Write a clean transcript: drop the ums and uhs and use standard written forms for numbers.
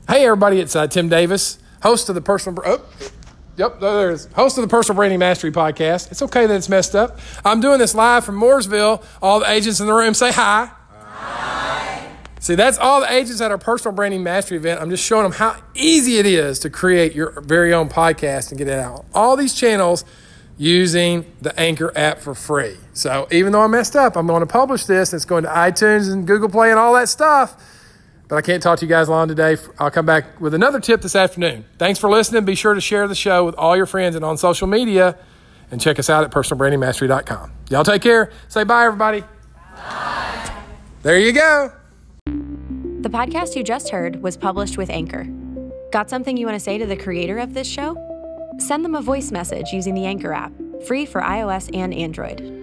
Hey everybody, it's Tim Davis, host of the Personal Branding Mastery Podcast. It's okay that it's messed up. I'm doing this live from Mooresville. All the agents in the room say hi. Hi. See, that's all the agents at our Personal Branding Mastery event. I'm just showing them how easy it is to create your very own podcast and get it out. All these channels using the Anchor app for free. So even though I messed up, I'm going to publish this. It's going to iTunes and Google Play and all that stuff. But I can't talk to you guys long today. I'll come back with another tip this afternoon. Thanks for listening. Be sure to share the show with all your friends and on social media. And check us out at personalbrandingmastery.com. Y'all take care. Say bye, everybody. Bye. There you go. The podcast you just heard was published with Anchor. Got something you want to say to the creator of this show? Send them a voice message using the Anchor app, free for iOS and Android.